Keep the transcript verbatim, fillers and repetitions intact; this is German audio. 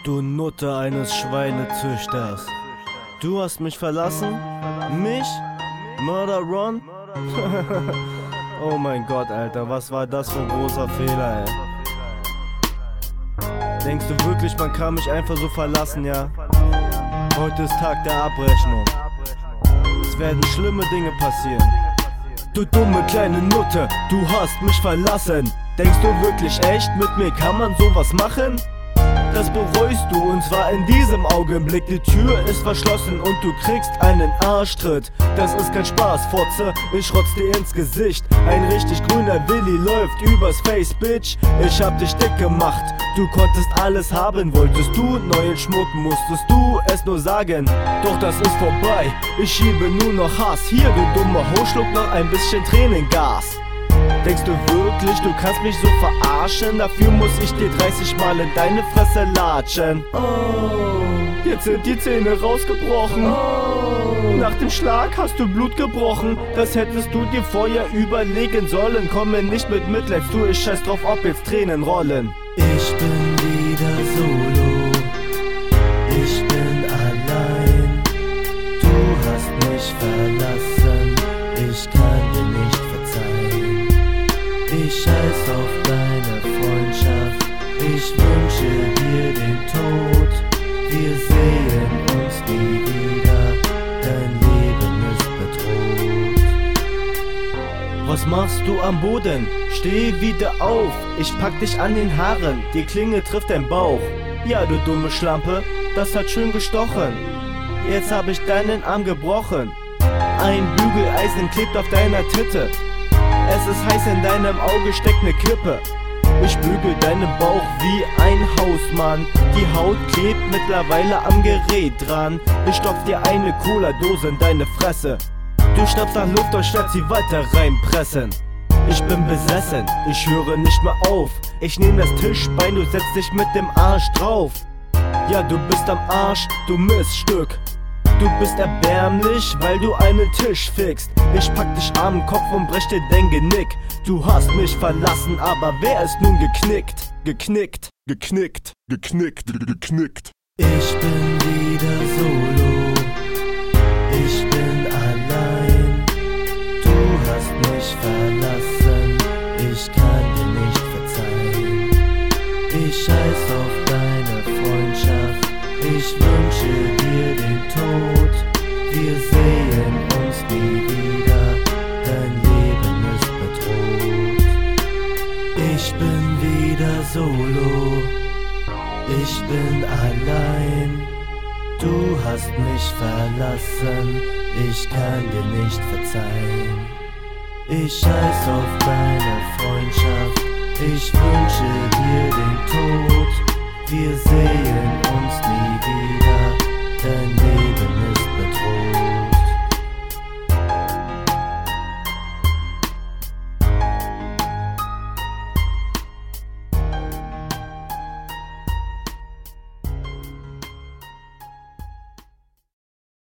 Du Nutte eines Schweinezüchters. Du hast mich verlassen? Mich? Murder Ron? Oh mein Gott, Alter, was war das für ein großer Fehler, ey. Denkst du wirklich, man kann mich einfach so verlassen, ja? Heute ist Tag der Abrechnung. Es werden schlimme Dinge passieren. Du dumme kleine Nutte, du hast mich verlassen. Denkst du wirklich echt, mit mir kann man sowas machen? Das bereust du, und zwar in diesem Augenblick. Die Tür ist verschlossen und du kriegst einen Arschtritt. Das ist kein Spaß, Fotze, ich rotz dir ins Gesicht. Ein richtig grüner Willi läuft übers Face, Bitch. Ich hab dich dick gemacht, du konntest alles haben. Wolltest du neuen Schmuck, musstest du es nur sagen. Doch das ist vorbei, ich schiebe nur noch Hass. Hier, du dummer Ho, schluck noch ein bisschen Tränengas. Denkst du wirklich, du kannst mich so verarschen? Dafür muss ich dir dreißig Mal in deine Fresse latschen. Oh, jetzt sind die Zähne rausgebrochen. Oh, nach dem Schlag hast du Blut gebrochen. Das hättest du dir vorher überlegen sollen. Komm mir nicht mit Mitleid, du, ich scheiß drauf, ob jetzt Tränen rollen. Ich bin wieder solo, ich bin allein. Du hast mich verlassen, ich kann dir nicht verzeihen. Ich scheiß auf deine Freundschaft, ich wünsche dir den Tod. Wir sehen uns nie wieder, dein Leben ist bedroht. Was machst du am Boden? Steh wieder auf, ich pack dich an den Haaren, die Klinge trifft dein Bauch. Ja, du dumme Schlampe, das hat schön gestochen. Jetzt hab ich deinen Arm gebrochen. Ein Bügeleisen klebt auf deiner Titte. Es ist heiß, in deinem Auge steckt ne Kippe. Ich bügel deinen Bauch wie ein Hausmann. Die Haut klebt mittlerweile am Gerät dran. Ich stopf dir eine Cola-Dose in deine Fresse. Du schnappst nach Luft, und statt sie weiter reinpressen. Ich bin besessen, ich höre nicht mehr auf. Ich nehm das Tischbein, du setzt dich mit dem Arsch drauf. Ja, du bist am Arsch, du Miststück. Du bist erbärmlich, weil du einen Tisch fickst. Ich pack dich am Kopf und brech dir dein Genick. Du hast mich verlassen, aber wer ist nun geknickt? Geknickt, geknickt, geknickt, geknickt. Ich bin wieder solo, ich bin allein. Du hast mich verlassen, ich kann dir nicht verzeihen. Ich scheiß auf deine Freundschaft, ich wünsche dir den Tod. Wir sehen uns nie wieder, dein Leben ist bedroht. Ich bin wieder solo, ich bin allein. Du hast mich verlassen, ich kann dir nicht verzeihen. Ich scheiß auf deine Freundschaft, ich wünsche dir den Tod. Wir sehen